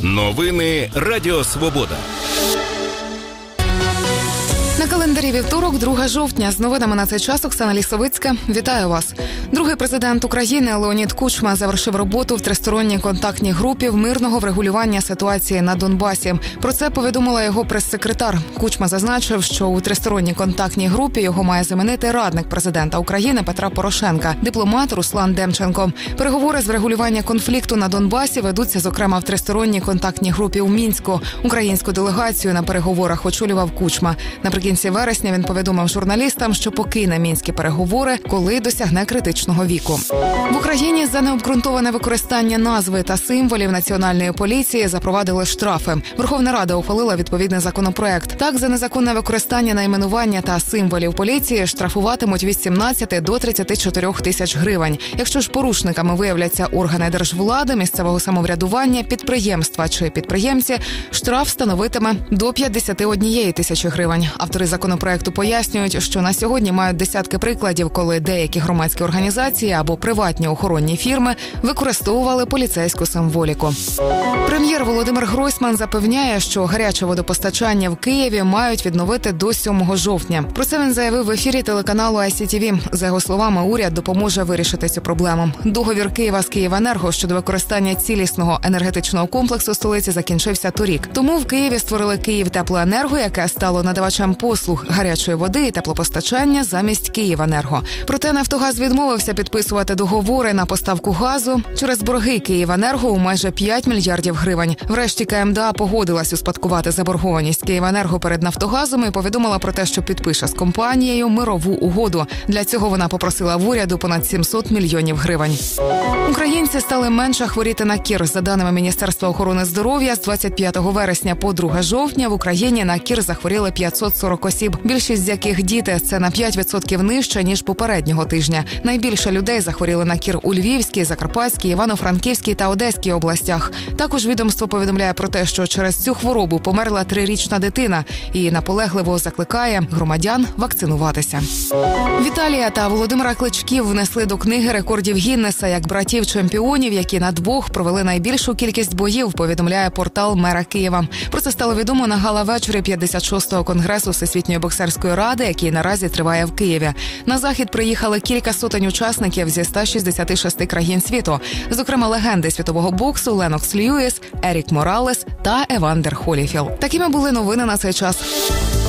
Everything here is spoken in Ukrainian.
Новини Радіо Свобода. На календарі вівторок, 2 жовтня. З новинами на цей час Оксана Лісовицька. Вітаю вас. Другий президент України Леонід Кучма завершив роботу в тристоронній контактній групі мирного врегулювання ситуації на Донбасі. Про це повідомила його прес-секретар. Кучма зазначив, що у тристоронній контактній групі його має замінити радник президента України Петра Порошенка, дипломат Руслан Демченко. Переговори з врегулювання конфлікту на Донбасі ведуться, зокрема, в тристоронній контактній групі у Мінську. Українську делегацію на переговорах очолював Кучма. Наприкінці вересня він повідомив журналістам, що покине мінські переговори, коли досягне критичного віку. В Україні за необґрунтоване використання назви та символів Національної поліції запровадили штрафи. Верховна Рада ухвалила відповідний законопроект. Так, за незаконне використання найменування та символів поліції штрафуватимуть від 17 до 34 тисяч гривень. Якщо ж порушниками виявляться органи держвлади, місцевого самоврядування, підприємства чи підприємці, штраф становитиме до 51 тисячі гривень. Автори законопроекту пояснюють, що на сьогодні мають десятки прикладів, коли деякі громадські організації або приватні охоронні фірми використовували поліцейську символіку. Прем'єр Володимир Гройсман запевняє, що гаряче водопостачання в Києві мають відновити до 7 жовтня. Про це він заявив в ефірі телеканалу ICTV. За його словами, уряд допоможе вирішити цю проблему. Договір Києва з «Київенерго» щодо використання цілісного енергетичного комплексу столиці закінчився торік. Тому в Києві створили «Київтеплоенерго», яке стало надавачем послуг гарячої води і теплопостачання замість «Київенерго». Проте «Нафтогаз» відмовився підписувати договори на поставку газу через борги «Київенерго» у майже 5 мільярдів гривень. Врешті КМДА погодилась успадкувати заборгованість «Київенерго» перед «Нафтогазом» і повідомила про те, що підпише з компанією мирову угоду. Для цього вона попросила в уряду понад 700 мільйонів гривень. Українці стали менше хворіти на кір. За даними Міністерства охорони здоров'я, з 25 вересня по 2 жовтня в Україні на кір захворіли 540 осіб, більшість з яких діти. Це на 5% нижче, ніж попереднього тижня. Найбільше людей захворіли на кір у Львівській, Закарпатській, Івано-Франківській та Одеській областях. Також відомство повідомляє про те, що через цю хворобу померла 3-річна дитина і наполегливо закликає громадян вакцинуватися. Віталія та Володимира Кличків внесли до книги рекордів Гіннеса як братів-чемпіонів, які на двох провели найбільшу кількість боїв, повідомляє портал мера Києва. Про це стало відомо на гала-вечорі 56-го конгресу Всесвітньої боксерської ради, який наразі триває в Києві. На захід приїхали кілька сотень учасників зі 166 країн світу. Зокрема, легенди світового боксу Ленокс Льюіс, Ерік Моралес та Евандер Холіфілд. Такими були новини на цей час.